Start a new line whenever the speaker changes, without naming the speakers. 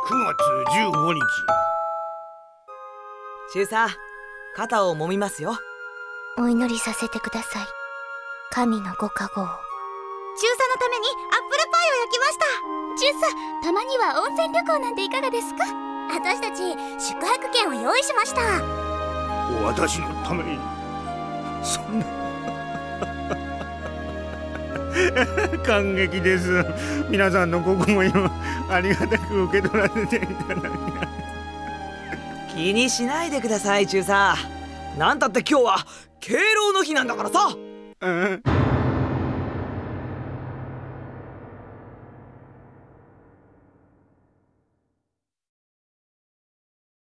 9月15日。
中佐、肩を揉みますよ。
お祈りさせてください。神のご加護を。
中佐のためにアップルパイを焼きました。
中佐、たまには温泉旅行なんていかがですか？
私たち宿泊券を用意しました。
私のためにそんな感激です。皆さんのご好意をありがたく受け取らせていただきます。
気にしないでください中佐。なんたって今日は敬老の日なんだからさ。
うん